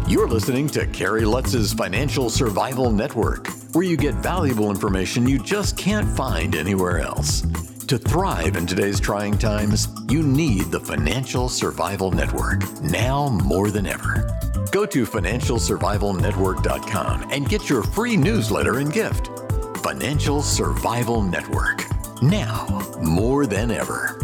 You're listening to Kerry Lutz's Financial Survival Network, where you get valuable information you just can't find anywhere else. To thrive in today's trying times, you need the Financial Survival Network, now more than ever. Go to financialsurvivalnetwork.com and get your free newsletter and gift. Financial Survival Network, now more than ever.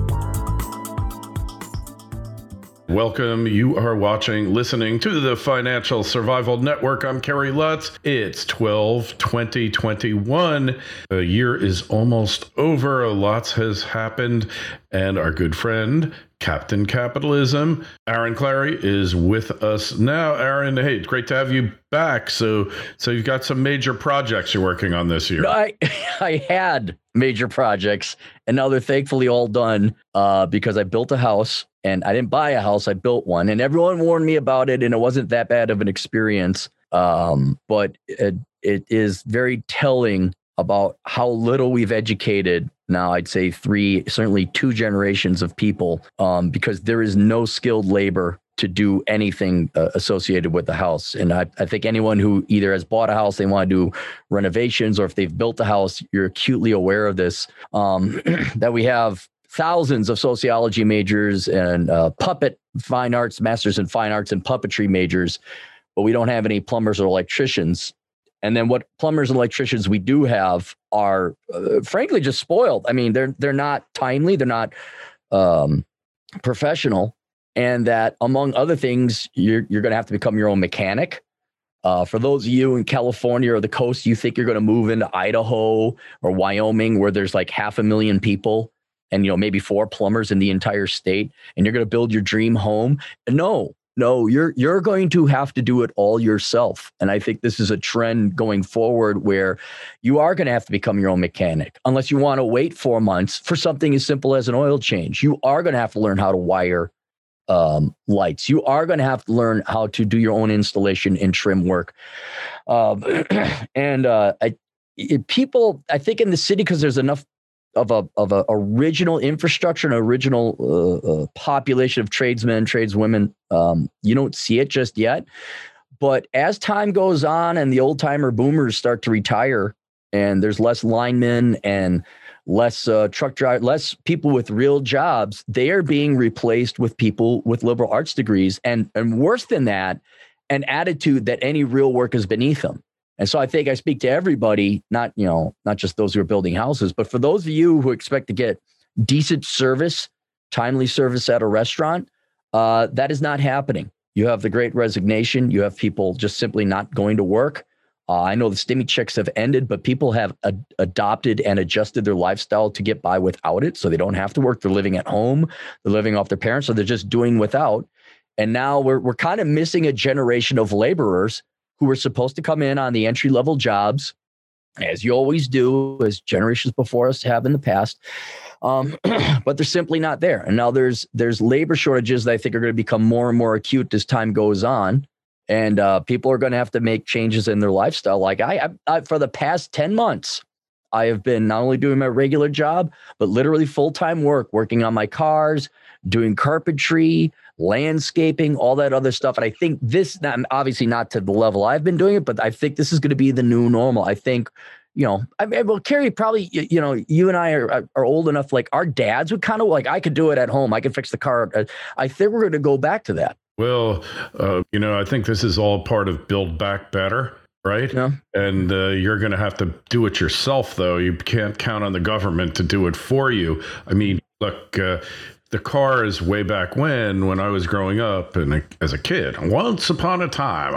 Welcome. You are listening to the Financial Survival Network. I'm Kerry Lutz. It's 12/20/21. The year is almost over. Lots has happened. And our good friend, Captain Capitalism, Aaron Clarey, is with us now. Aaron, hey, it's great to have you back. So you've got some major projects you're working on this year. No, I had major projects, and now they're thankfully all done because I built a house. And I didn't buy a house, I built one. And everyone warned me about it, and it wasn't that bad of an experience. But it is very telling about how little we've educated now, I'd say certainly two generations of people, because there is no skilled labor to do anything associated with the house. And I think anyone who either has bought a house, they want to do renovations, or if they've built a house, you're acutely aware of this, that we have thousands of sociology majors and puppet fine arts, masters in fine arts and puppetry majors, but we don't have any plumbers or electricians. And then what plumbers and electricians we do have are frankly just spoiled. I mean, they're not timely, they're not professional, and that among other things, you're going to have to become your own mechanic. For those of you in California or the coast, you think you're going to move into Idaho or Wyoming, where there's like 500,000 people, and maybe 4 plumbers in the entire state, and you're going to build your dream home. No, you're going to have to do it all yourself. And I think this is a trend going forward where you are going to have to become your own mechanic, unless you want to wait 4 months for something as simple as an oil change. You are going to have to learn how to wire lights. You are going to have to learn how to do your own installation and trim work. People, I think in the city, because there's enough of a original infrastructure and original population of tradesmen, tradeswomen, you don't see it just yet. But as time goes on and the old timer boomers start to retire, and there's less linemen and less truck drivers, less people with real jobs, they are being replaced with people with liberal arts degrees, and worse than that, an attitude that any real work is beneath them. And so I think I speak to everybody, not just those who are building houses, but for those of you who expect to get decent service, timely service at a restaurant, that is not happening. You have the Great Resignation. You have people just simply not going to work. I know the stimmy checks have ended, but people have adopted and adjusted their lifestyle to get by without it. So they don't have to work. They're living at home. They're living off their parents. So they're just doing without. And now we're kind of missing a generation of laborers who were supposed to come in on the entry-level jobs, as you always do, as generations before us have in the past. But they're simply not there. And now there's labor shortages that I think are going to become more and more acute as time goes on. And people are going to have to make changes in their lifestyle. Like I for the past 10 months, I have been not only doing my regular job, but literally full-time work, working on my cars, doing carpentry, landscaping, all that other stuff. And I think this, obviously not to the level I've been doing it, but I think this is going to be the new normal. I think, Kerry, probably, you and I are old enough, like our dads would kind of like, I could do it at home. I could fix the car. I think we're going to go back to that. Well, I think this is all part of Build Back Better. Right. Yeah. And you're going to have to do it yourself, though. You can't count on the government to do it for you. I mean, look, the cars way back when I was growing up and as a kid, once upon a time,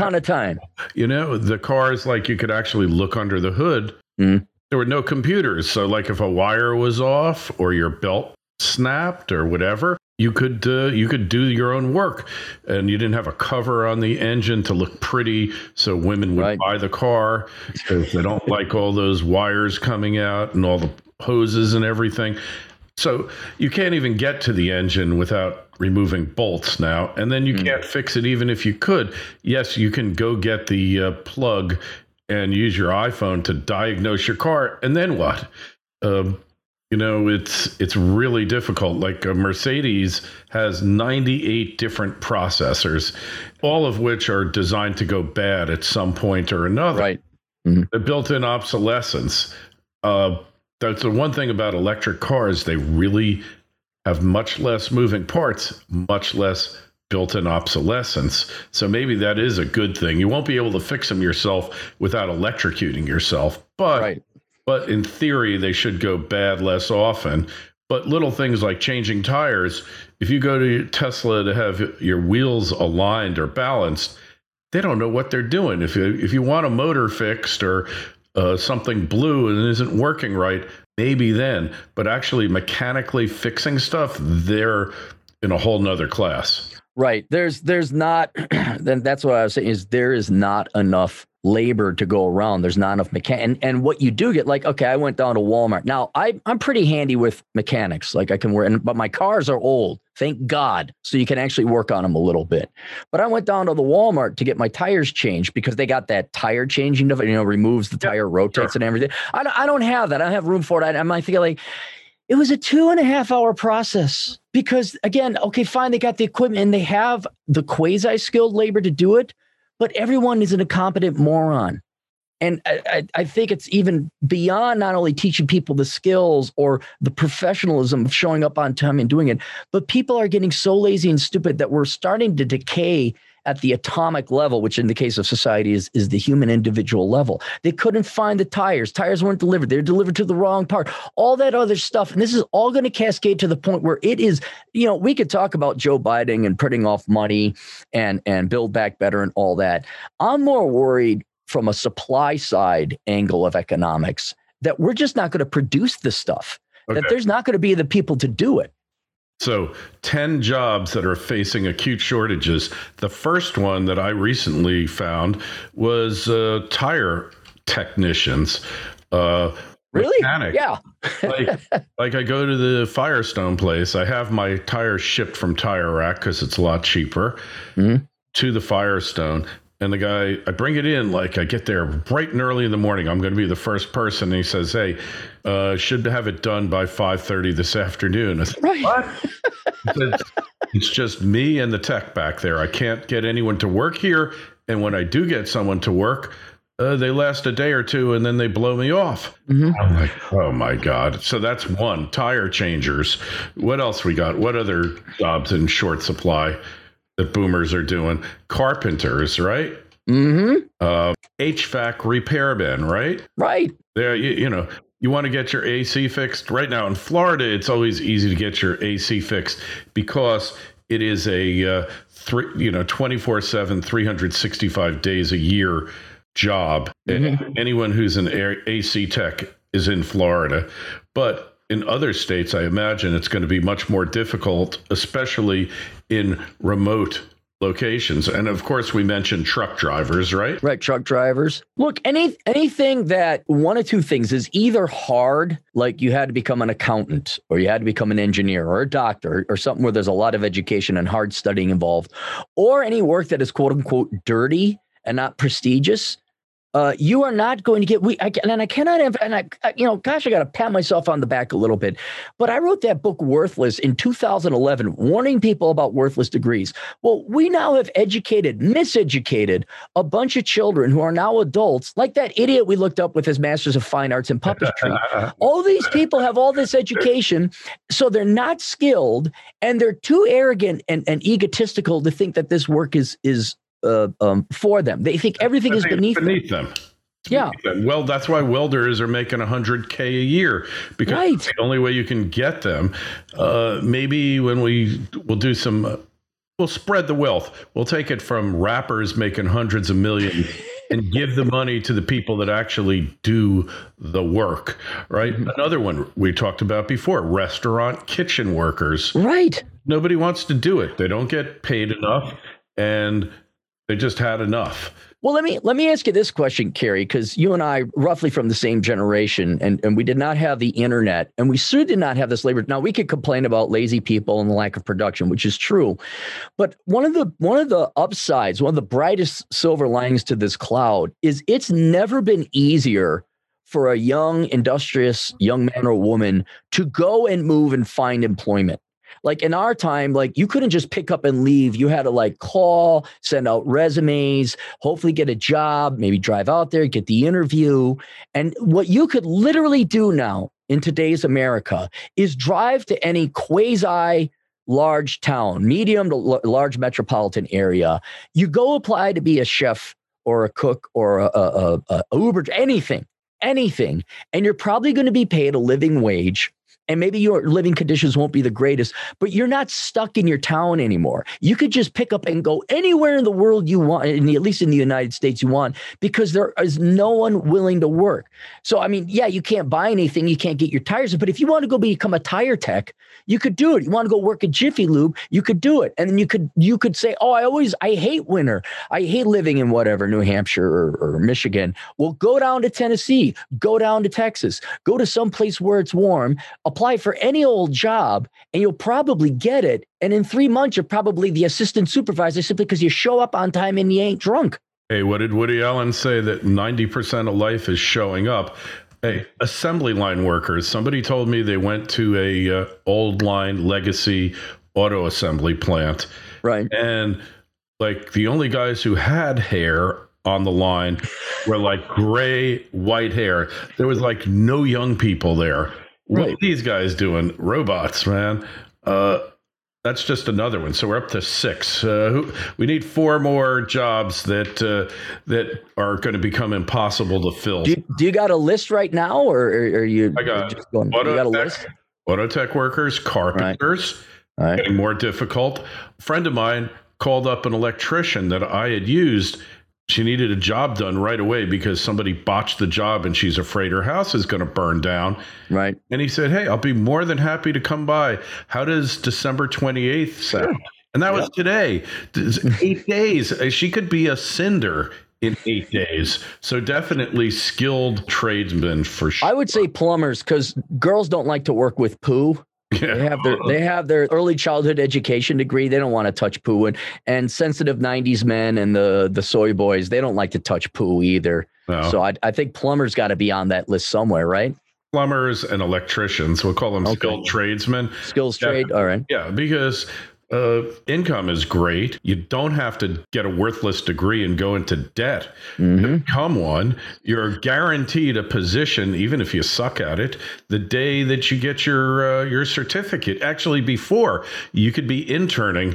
the cars, like you could actually look under the hood. Mm. There were no computers. So like if a wire was off or your belt snapped or whatever, you could do your own work, and you didn't have a cover on the engine to look pretty. So women would buy the car because they don't like all those wires coming out and all the hoses and everything. So you can't even get to the engine without removing bolts now. And then you can't fix it even if you could. Yes, you can go get the plug and use your iPhone to diagnose your car. And then what? It's really difficult. Like a Mercedes has 98 different processors, all of which are designed to go bad at some point or another. Right. Mm-hmm. The built-in obsolescence. That's the one thing about electric cars. They really have much less moving parts, much less built-in obsolescence. So maybe that is a good thing. You won't be able to fix them yourself without electrocuting yourself. But in theory, they should go bad less often. But little things like changing tires, if you go to Tesla to have your wheels aligned or balanced, they don't know what they're doing. If you want a motor fixed or something blew and isn't working right, maybe then. But actually mechanically fixing stuff, they're in a whole nother class. Right. There's not, then that's what I was saying is there is not enough labor to go around. There's not enough and what you do get, like, okay, I went down to Walmart. Now I'm pretty handy with mechanics. Like I can work, but my cars are old, thank God. So you can actually work on them a little bit. But I went down to the Walmart to get my tires changed because they got that tire changing, removes the tire, rotates and everything. I don't have that. I don't have room for it. I might think like, it was a 2.5 hour process because again, okay, fine. They got the equipment and they have the quasi skilled labor to do it, but everyone is an incompetent moron. And I think it's even beyond not only teaching people the skills or the professionalism of showing up on time and doing it, but people are getting so lazy and stupid that we're starting to decay at the atomic level, which in the case of society is the human individual level. They couldn't find the tires. Tires weren't delivered. They're delivered to the wrong part, all that other stuff. And this is all going to cascade to the point where it is, we could talk about Joe Biden and printing off money and Build Back Better and all that. I'm more worried from a supply side angle of economics that we're just not going to produce this stuff, that there's not going to be the people to do it. So 10 jobs that are facing acute shortages. The first one that I recently found was tire technicians. Really? Mechanic. Yeah. like I go to the Firestone place. I have my tires shipped from Tire Rack because it's a lot cheaper to the Firestone. And the guy, I bring it in, like I get there bright and early in the morning. I'm going to be the first person. And he says, hey, should have it done by 5:30 this afternoon. I said, right. What? He said, it's just me and the tech back there. I can't get anyone to work here. And when I do get someone to work, they last a day or two and then they blow me off. I'm like, oh my God. So that's one. Tire changers. What else we got? What other jobs in short supply that boomers are doing? Carpenters, right? HVAC repairmen, right? Right. There, you want to get your AC fixed right now in Florida. It's always easy to get your AC fixed because it is a 24/7, 365 days a year job. Anyone who's an AC tech is in Florida, but in other states, I imagine it's going to be much more difficult, especially in remote locations. And of course, we mentioned truck drivers, right? Right. Truck drivers. Look, anything that one of two things is either hard, like you had to become an accountant or you had to become an engineer or a doctor or something where there's a lot of education and hard studying involved, or any work that is quote unquote dirty and not prestigious. You are not going to get, I cannot have, and I got to pat myself on the back a little bit, but I wrote that book Worthless in 2011, warning people about worthless degrees. Well, we now have miseducated a bunch of children who are now adults, like that idiot we looked up with his Masters of Fine Arts in puppetry. All these people have all this education, so they're not skilled and they're too arrogant and egotistical to think that this work is for them. They think everything is beneath them. Yeah. Well, that's why welders are making $100K a year, because it's the only way you can get them. Maybe when we'll do we'll spread the wealth. We'll take it from rappers making hundreds of millions and give the money to the people that actually do the work, right? Another one we talked about before, restaurant kitchen workers. Right. Nobody wants to do it. They don't get paid enough, and they just had enough. Well, let me ask you this question, Kerry, because you and I roughly from the same generation, and we did not have the internet, and we certainly did not have this labor. Now, we could complain about lazy people and the lack of production, which is true, but one of the upsides, one of the brightest silver linings to this cloud is it's never been easier for a young, industrious young man or woman to go and move and find employment. Like in our time, like you couldn't just pick up and leave. You had to like call, send out resumes, hopefully get a job, maybe drive out there, get the interview. And what you could literally do now in today's America is drive to any quasi large town, medium to large metropolitan area. You go apply to be a chef or a cook or a Uber, anything. And you're probably going to be paid a living wage. And maybe your living conditions won't be the greatest, but you're not stuck in your town anymore. You could just pick up and go anywhere in the world you want, at least in the United States you want, because there is no one willing to work. So, I mean, yeah, you can't buy anything. You can't get your tires. But if you want to go become a tire tech, you could do it. You want to go work at Jiffy Lube, you could do it. And then you could say, oh, I hate winter. I hate living in whatever, New Hampshire or Michigan. Well, go down to Tennessee, go down to Texas, go to some place where it's warm, apply for any old job, and you'll probably get it. And in 3 months, you're probably the assistant supervisor simply because you show up on time and you ain't drunk. Hey, what did Woody Allen say? That 90% of life is showing up. Hey, assembly line workers. Somebody told me they went to a old line legacy auto assembly plant. Right. And like the only guys who had hair on the line were like gray, white hair. There was like no young people there. What are these guys doing? Robots, man. That's just another one. So we're up to 6. We need 4 more jobs that are going to become impossible to fill. Do you got a list right now, or are you? I got just going, you got a list? Auto tech workers, carpenters, Right. Getting more difficult. A friend of mine called up an electrician that I had used. She needed a job done right away because somebody botched the job and she's afraid her house is going to burn down. Right. And he said, hey, I'll be more than happy to come by. How does December 28th sound? Sure. And that was today. 8 days. She could be a cinder in 8 days. So definitely skilled tradesmen for sure. I would say plumbers, because girls don't like to work with poo. Yeah. They have their early childhood education degree. They don't want to touch poo, and sensitive 90s men and the soy boys, they don't like to touch poo either. No. So I think plumbers got to be on that list somewhere, right? Plumbers and electricians, we'll call them skilled tradesmen. Skills trade, all right. Yeah, because income is great. You don't have to get a worthless degree and go into debt to become one. You're guaranteed a position, even if you suck at it, the day that you get your certificate. Actually, before, you could be interning.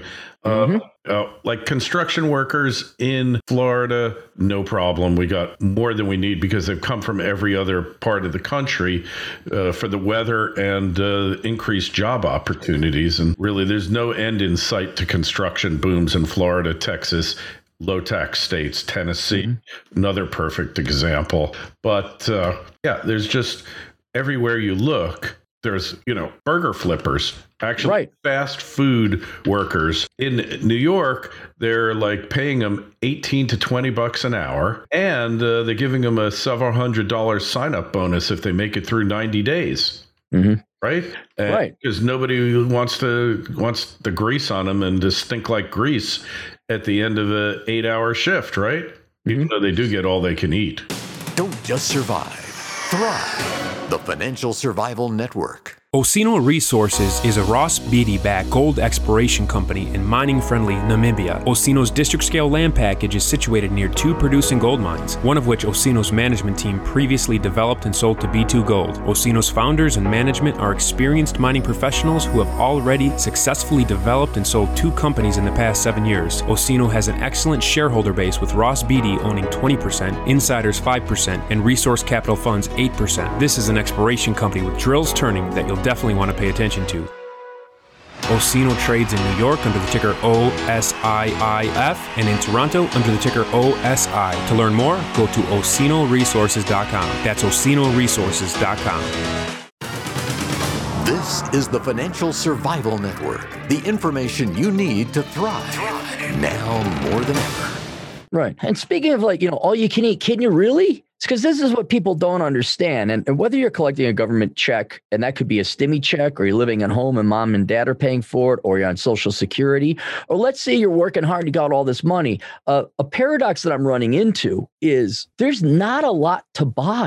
Like construction workers in Florida, no problem. We got more than we need because they've come from every other part of the country for the weather and increased job opportunities. And really, there's no end in sight to construction booms in Florida, Texas, low tax states, Tennessee, another perfect example. But there's just everywhere you look. There's, burger flippers, actually fast food workers. In New York, they're like paying them $18 to $20 an hour, and they're giving them a several $100 sign-up bonus if they make it through 90 days. Right? Because nobody wants the grease on them and to stink like grease at the end of an 8-hour shift, right? Even though they do get all they can eat. Don't just survive. Thrive. The Financial Survival Network. Osino Resources is a Ross Beatty-backed gold exploration company in mining-friendly Namibia. Osino's district-scale land package is situated near 2 producing gold mines, one of which Osino's management team previously developed and sold to B2 Gold. Osino's founders and management are experienced mining professionals who have already successfully developed and sold 2 companies in the past 7 years. Osino has an excellent shareholder base with Ross Beatty owning 20%, insiders 5%, and Resource Capital Funds 8%. This is an exploration company with drills turning that you'll definitely want to pay attention to. Osino trades in New York under the ticker OSIIF and in Toronto under the ticker OSI. To learn more, go to osinoresources.com. That's osinoresources.com. This is the Financial Survival Network, the information you need to thrive now more than ever. Right. And speaking of all you can eat, can you really? It's because this is what people don't understand. And whether you're collecting a government check, and that could be a STIMI check, or you're living at home and mom and dad are paying for it, or you're on Social Security, or let's say you're working hard and you got all this money. A paradox that I'm running into is there's not a lot to buy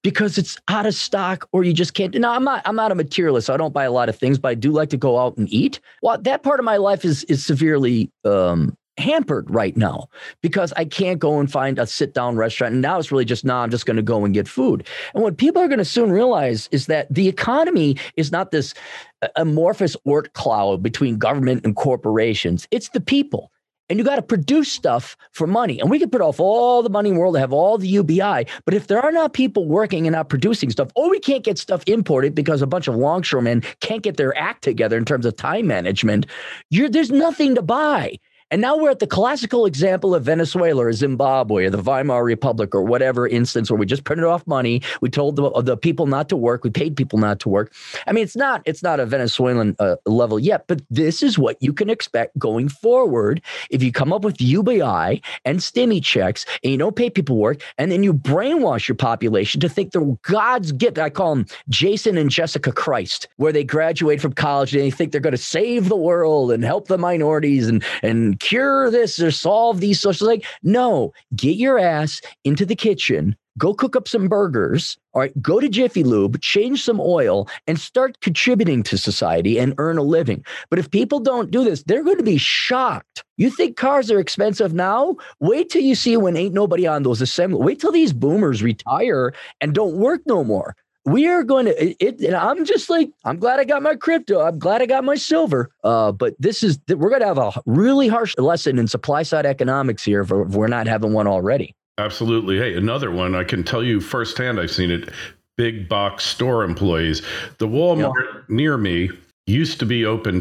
because it's out of stock or you just can't. No, I'm not a materialist. So I don't buy a lot of things, but I do like to go out and eat. Well, that part of my life is severely hampered right now because I can't go and find a sit down restaurant. And now it's really just, I'm just going to go and get food. And what people are going to soon realize is that the economy is not this amorphous Oort cloud between government and corporations. It's the people. And you got to produce stuff for money. And we can put off all the money in the world to have all the UBI. But if there are not people working and not producing stuff, or we can't get stuff imported because a bunch of longshoremen can't get their act together in terms of time management, there's nothing to buy. And now we're at the classical example of Venezuela or Zimbabwe or the Weimar Republic or whatever instance where we just printed off money. We told the people not to work. We paid people not to work. I mean, it's not a Venezuelan level yet, but this is what you can expect going forward if you come up with UBI and stimmy checks and you don't pay people work and then you brainwash your population to think they're God's gift. I call them Jason and Jessica Christ, where they graduate from college and they think they're going to save the world and help the minorities and cure this or solve these social, like, no, get your ass into the kitchen, go cook up some burgers, all right, go to Jiffy Lube, change some oil and start contributing to society and earn a living. But if people don't do this, they're going to be shocked. You think cars are expensive now? Wait till you see when ain't nobody on those assembly. Wait till these boomers retire and don't work no more. We are going to, and I'm just like, I'm glad I got my crypto. I'm glad I got my silver. But we're going to have a really harsh lesson in supply side economics here if we're not having one already. Absolutely. Hey, another one, I can tell you firsthand, I've seen it. Big box store employees. The Walmart near me used to be open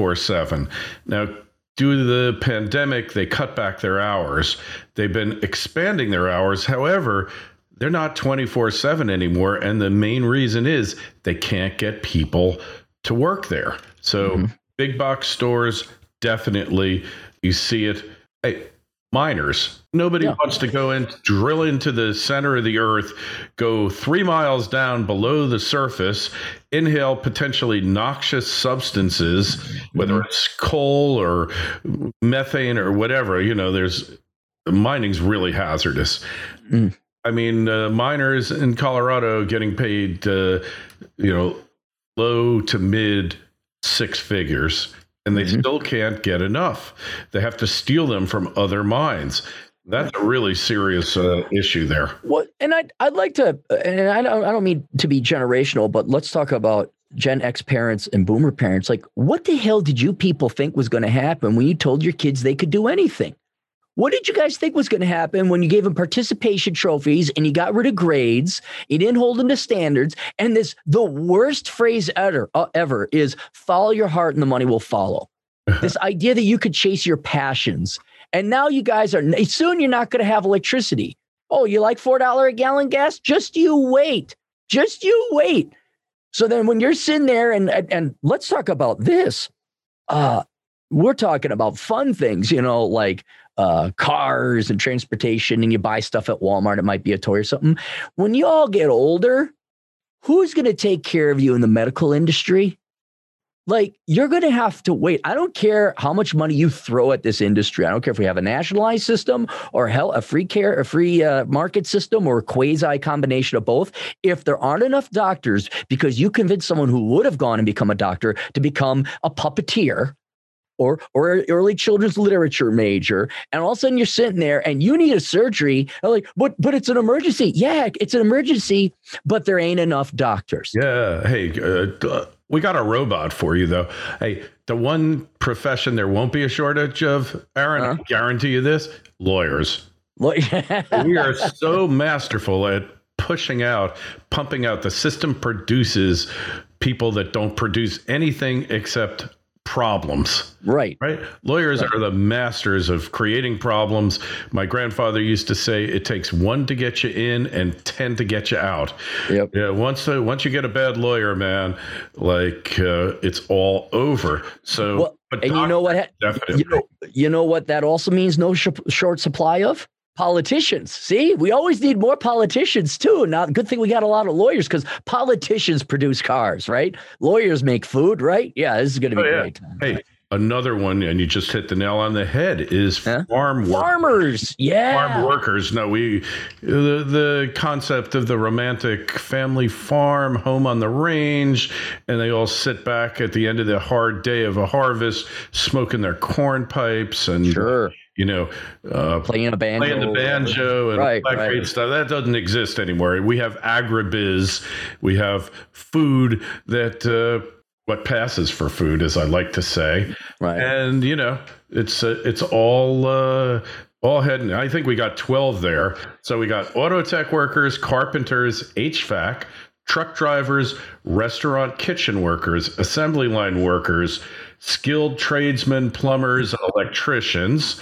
24/7. Now, due to the pandemic, they cut back their hours. They've been expanding their hours. However, they're not 24/7 anymore. And the main reason is they can't get people to work there. So big box stores, definitely, you see it. Hey, miners. Nobody wants to go and drill into the center of the earth, go 3 miles down below the surface, inhale potentially noxious substances, whether it's coal or methane or whatever. Mining's really hazardous. I mean, miners in Colorado getting paid, low to mid 6 figures, and they still can't get enough. They have to steal them from other mines. That's a really serious issue there. Well, and I'd like to, and I don't mean to be generational, but let's talk about Gen X parents and Boomer parents. Like, what the hell did you people think was going to happen when you told your kids they could do anything? What did you guys think was going to happen when you gave them participation trophies and you got rid of grades? You didn't hold them to standards. And the worst phrase ever is follow your heart and the money will follow. This idea that you could chase your passions. And now you guys soon you're not going to have electricity. Oh, you like $4 a gallon gas? Just you wait. Just you wait. So then when you're sitting there and let's talk about this. We're talking about fun things, like cars and transportation, and you buy stuff at Walmart. It might be a toy or something. When you all get older, who's going to take care of you in the medical industry? Like, you're going to have to wait. I don't care how much money you throw at this industry. I don't care if we have a nationalized system or a free market system or a quasi combination of both. If there aren't enough doctors because you convinced someone who would have gone and become a doctor to become a puppeteer, or early children's literature major, and all of a sudden you're sitting there and you need a surgery. Like, but it's an emergency. Yeah, it's an emergency, but there ain't enough doctors. Yeah. Hey, we got a robot for you, though. Hey, the one profession there won't be a shortage of, Aaron, I guarantee you this, lawyers. We are so masterful at pumping out. The system produces people that don't produce anything except problems. Right. Lawyers are the masters of creating problems. My grandfather used to say it takes 1 to get you in and 10 to get you out. Yep. Yeah. Once you get a bad lawyer, man, it's all over. So, and you know what? Definitely. You know what that also means? No short supply of politicians. See, we always need more politicians too. Now, good thing we got a lot of lawyers because politicians produce cars, right? Lawyers make food, right? Yeah, this is going to be a great time. Hey, another one, and you just hit the nail on the head, is farmers. Yeah. Farm workers. No, the concept of the romantic family farm, home on the range, and they all sit back at the end of the hard day of a harvest, smoking their corn pipes and playing the banjo and great stuff. That doesn't exist anymore. We have agribiz. We have food that what passes for food, as I like to say. Right. And it's all heading. I think we got 12 there. So we got auto tech workers, carpenters, HVAC, truck drivers, restaurant kitchen workers, assembly line workers, skilled tradesmen, plumbers, electricians,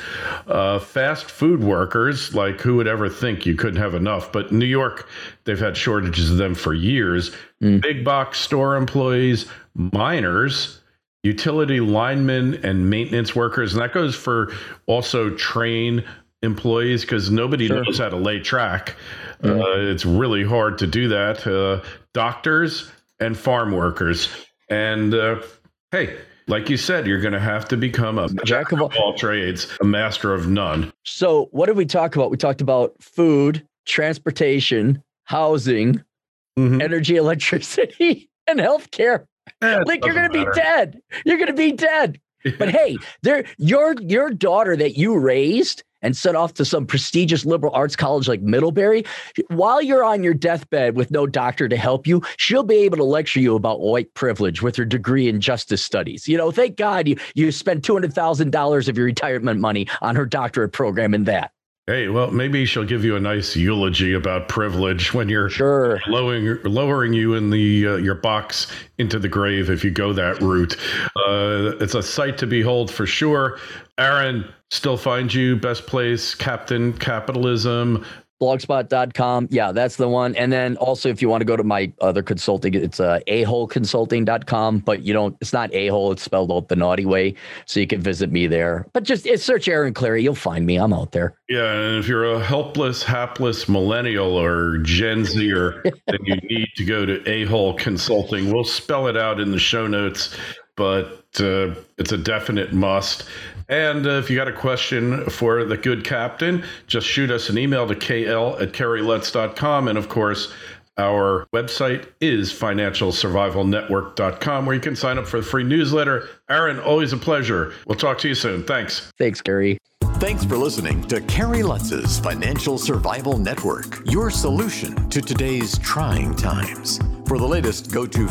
fast food workers, like who would ever think you couldn't have enough? But in New York, they've had shortages of them for years. Big box store employees, miners, utility linemen, and maintenance workers. And that goes for also train employees, because nobody knows how to lay track. It's really hard to do that. Doctors and farm workers. And hey, like you said, you're going to have to become a jack of all trades, a master of none. So what did we talk about? We talked about food, transportation, housing, energy, electricity, and healthcare. Like you're going to be dead. You're going to be dead. But hey, your daughter that you raised and sent off to some prestigious liberal arts college like Middlebury, while you're on your deathbed with no doctor to help you, she'll be able to lecture you about white privilege with her degree in justice studies. Thank God you spent $200,000 of your retirement money on her doctorate program in that. Hey, well, maybe she'll give you a nice eulogy about privilege when you're lowering you in the your box into the grave if you go that route. It's a sight to behold for sure. Aaron, still find you best place, Captain Capitalism. Blogspot.com. Yeah, that's the one. And then also, if you want to go to my other consulting, it's aholeconsulting.com, but it's not a-hole. It's spelled out the naughty way. So you can visit me there. But just search Aaron Clarey. You'll find me. I'm out there. Yeah. And if you're a helpless, hapless millennial or Gen Zer, then you need to go to A-hole Consulting. We'll spell it out in the show notes, but it's a definite must. And if you got a question for the good captain, just shoot us an email to kl@kerrylutz.com. And of course, our website is financialsurvivalnetwork.com, where you can sign up for the free newsletter. Aaron, always a pleasure. We'll talk to you soon. Thanks. Thanks, Gary. Thanks for listening to Kerry Lutz's Financial Survival Network, your solution to today's trying times. For the latest, go to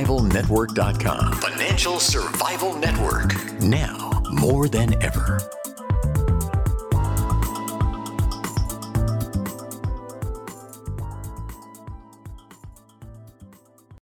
financialsurvivalnetwork.com. Financial Survival Network, now more than ever.